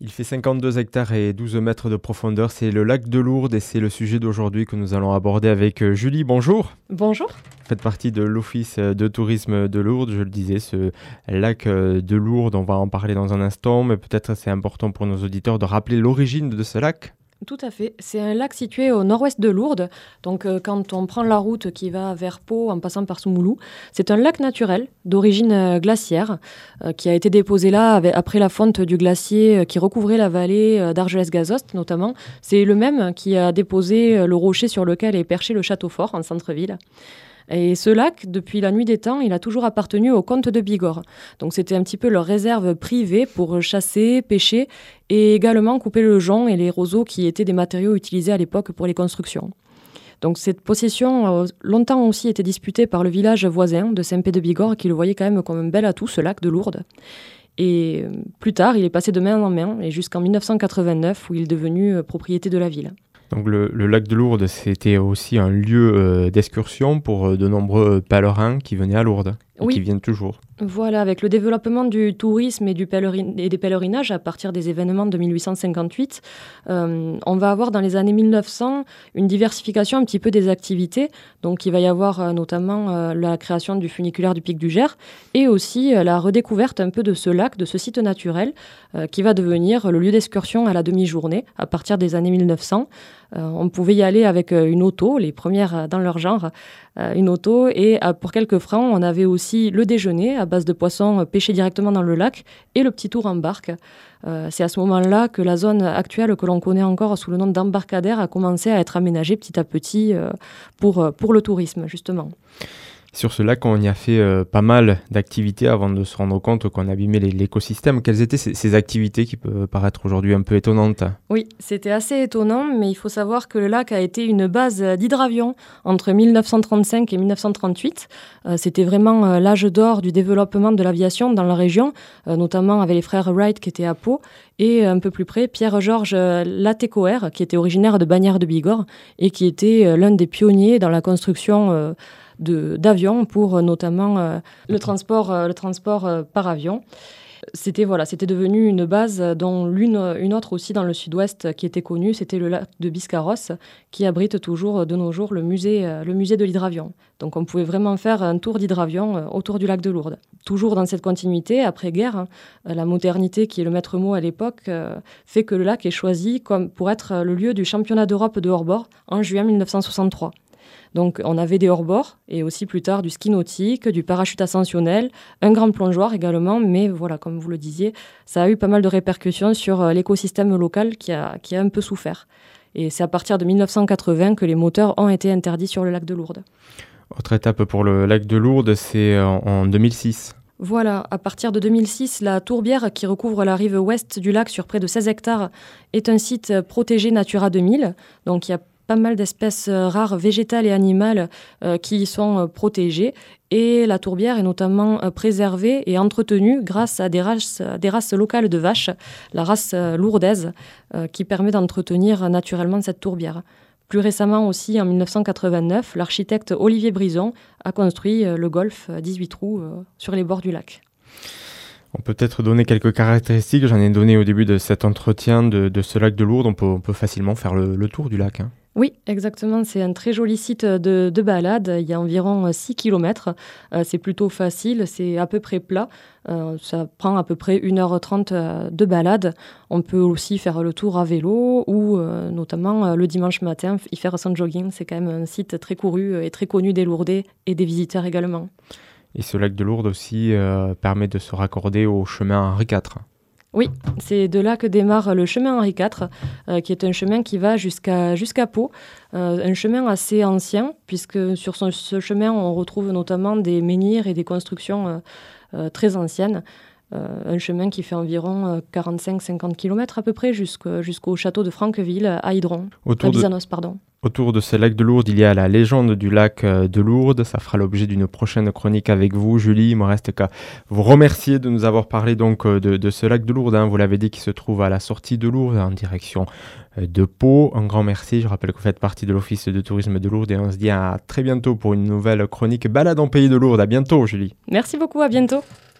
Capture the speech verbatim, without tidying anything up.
Il fait cinquante-deux hectares et douze mètres de profondeur. C'est le lac de Lourdes et c'est le sujet d'aujourd'hui que nous allons aborder avec euh, Julie. Bonjour. Bonjour. Vous faites partie de l'Office de tourisme de Lourdes. Je le disais, ce lac euh, de Lourdes, on va en parler dans un instant, mais peut-être c'est important pour nos auditeurs de rappeler l'origine de ce lac. Tout à fait. C'est un lac situé au nord-ouest de Lourdes. Donc, euh, quand on prend la route qui va vers Pau en passant par Soumoulou, c'est un lac naturel d'origine euh, glaciaire euh, qui a été déposé là avec, après la fonte du glacier euh, qui recouvrait la vallée euh, d'Argelès-Gazost notamment. C'est le même qui a déposé euh, le rocher sur lequel est perché le château fort en centre-ville. Et ce lac, depuis la nuit des temps, il a toujours appartenu aux comtes de Bigorre. Donc c'était un petit peu leur réserve privée pour chasser, pêcher et également couper le jonc et les roseaux qui étaient des matériaux utilisés à l'époque pour les constructions. Donc cette possession a longtemps aussi été disputée par le village voisin de Saint-Pé-de-Bigorre qui le voyait quand même comme un bel atout, ce lac de Lourdes. Et plus tard, il est passé de main en main et jusqu'en dix-neuf cent quatre-vingt-neuf où il est devenu propriété de la ville. Donc le, le lac de Lourdes, c'était aussi un lieu euh, d'excursion pour euh, de nombreux pèlerins qui venaient à Lourdes et oui. qui viennent toujours. Voilà, avec le développement du tourisme et, du pèlerin- et des pèlerinages à partir des événements de mille huit cent cinquante-huit, euh, on va avoir dans les années mille neuf cents une diversification un petit peu des activités. Donc il va y avoir euh, notamment euh, la création du funiculaire du Pic du Gers et aussi euh, la redécouverte un peu de ce lac, de ce site naturel euh, qui va devenir le lieu d'excursion à la demi-journée à partir des années mille neuf cents. Euh, on pouvait y aller avec euh, une auto, les premières dans leur genre, euh, une auto, et euh, pour quelques francs, on avait aussi le déjeuner à base de poissons euh, pêchés directement dans le lac et le petit tour en barque. Euh, c'est à ce moment-là que la zone actuelle que l'on connaît encore sous le nom d'embarcadère a commencé à être aménagée petit à petit euh, pour, pour le tourisme, justement. Sur ce lac, on y a fait euh, pas mal d'activités avant de se rendre compte qu'on abîmait les, l'écosystème. Quelles étaient ces, ces activités qui peuvent paraître aujourd'hui un peu étonnantes ? Oui, c'était assez étonnant, mais il faut savoir que le lac a été une base d'hydravion entre mille neuf cent trente-cinq et mille neuf cent trente-huit. Euh, c'était vraiment euh, l'âge d'or du développement de l'aviation dans la région, euh, notamment avec les frères Wright qui étaient à Pau, et un peu plus près, Pierre-Georges Latécoère, qui était originaire de Bagnères de Bigorre et qui était euh, l'un des pionniers dans la construction euh, De, d'avions pour euh, notamment euh, le transport, euh, le transport euh, par avion. C'était, voilà, c'était devenu une base dont l'une, une autre aussi dans le sud-ouest qui était connue, c'était le lac de Biscarrosse qui abrite toujours de nos jours le musée, euh, le musée de l'hydravion. Donc on pouvait vraiment faire un tour d'hydravion euh, autour du lac de Lourdes. Toujours dans cette continuité, après-guerre, hein, la modernité qui est le maître mot à l'époque euh, fait que le lac est choisi comme pour être le lieu du championnat d'Europe de hors-bord en juin mille neuf cent soixante-trois. Donc on avait des hors-bords et aussi plus tard du ski nautique, du parachute ascensionnel, un grand plongeoir également, mais voilà, comme vous le disiez, ça a eu pas mal de répercussions sur l'écosystème local qui a, qui a un peu souffert. Et c'est à partir de mille neuf cent quatre-vingts que les moteurs ont été interdits sur le lac de Lourdes. Autre étape pour le lac de Lourdes, c'est en, en deux mille six. Voilà, à partir de deux mille six, la tourbière qui recouvre la rive ouest du lac sur près de seize hectares est un site protégé Natura deux mille, donc il y a pas mal d'espèces rares végétales et animales euh, qui y sont euh, protégées. Et la tourbière est notamment euh, préservée et entretenue grâce à des races, des races locales de vaches, la race euh, lourdaise, euh, qui permet d'entretenir naturellement cette tourbière. Plus récemment aussi, en mille neuf cent quatre-vingt-neuf, l'architecte Olivier Brison a construit euh, le golf dix-huit trous euh, sur les bords du lac. On peut peut-être donner quelques caractéristiques, j'en ai donné au début de cet entretien de, de ce lac de Lourdes. On peut, on peut facilement faire le, le tour du lac, hein. Oui, exactement. C'est un très joli site de, de balade. Il y a environ six kilomètres. Euh, c'est plutôt facile, c'est à peu près plat. Euh, ça prend à peu près une heure trente de balade. On peut aussi faire le tour à vélo ou euh, notamment euh, le dimanche matin y faire son jogging. C'est quand même un site très couru et très connu des Lourdais et des visiteurs également. Et ce lac de Lourdes aussi euh, permet de se raccorder au chemin Henri quatre. Oui, c'est de là que démarre le chemin Henri quatre, euh, qui est un chemin qui va jusqu'à, jusqu'à Pau. Euh, un chemin assez ancien, puisque sur son, ce chemin, on retrouve notamment des menhirs et des constructions euh, euh, très anciennes. Euh, un chemin qui fait environ euh, quarante-cinq à cinquante kilomètres à peu près jusqu'au, jusqu'au château de Franqueville à Hydron, Autour à Bizanos, de... pardon. Autour de ce lac de Lourdes, il y a la légende du lac de Lourdes. Ça fera l'objet d'une prochaine chronique avec vous, Julie. Il me reste qu'à vous remercier de nous avoir parlé donc de, de ce lac de Lourdes, hein. Vous l'avez dit, qui se trouve à la sortie de Lourdes, en direction de Pau. Un grand merci. Je rappelle que vous faites partie de l'Office de tourisme de Lourdes et on se dit à très bientôt pour une nouvelle chronique Balade en pays de Lourdes. À bientôt, Julie. Merci beaucoup, à bientôt.